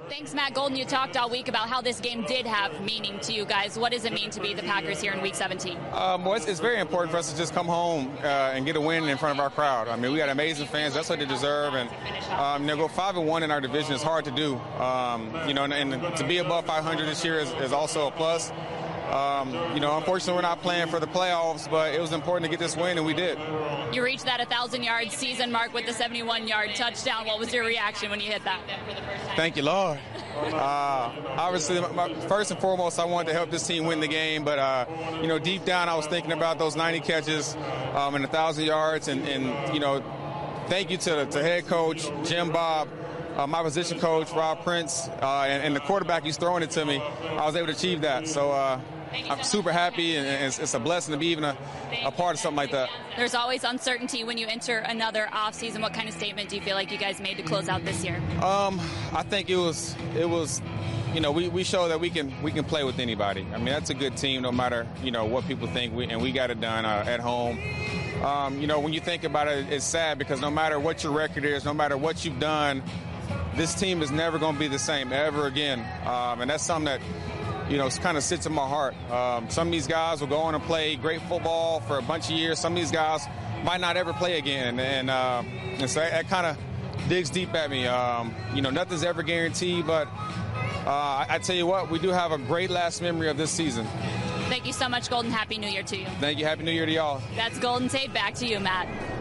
Thanks, Matt Golden. You talked all week about how this game did have meaning to you guys. What does it mean to be the Packers here in Week 17? Well, it's very important for us to just come home and get a win in front of our crowd. I mean, we got amazing fans. That's what they deserve. And go 5-1 in our division is hard to do. And to be above 500 this year is also a plus. Unfortunately, we're not playing for the playoffs, but it was important to get this win, and we did. You reached that 1,000-yard season mark with the 71-yard touchdown. What was your reaction when you hit that? Thank you, Lord. Obviously, first and foremost, I wanted to help this team win the game, but, deep down I was thinking about those 90 catches and 1,000 yards, and thank you to head coach Jim Bob, my position coach, Rob Prince, and the quarterback who's throwing it to me. I was able to achieve that. So I'm super happy, and it's a blessing to be even a part of something like that. There's always uncertainty when you enter another offseason. What kind of statement do you feel like you guys made to close out this year? I think it was we show that we can play with anybody. I mean, that's a good team no matter, what people think, and we got it done at home. When you think about it, it's sad because no matter what your record is, no matter what you've done, this team is never going to be the same ever again. And that's something that, kind of sits in my heart. Some of these guys will go on and play great football for a bunch of years. Some of these guys might not ever play again. And so that kind of digs deep at me. Nothing's ever guaranteed, but I tell you what, we do have a great last memory of this season. Thank you so much, Golden. Happy New Year to you. Thank you. Happy New Year to y'all. That's Golden Tate. Back to you, Matt.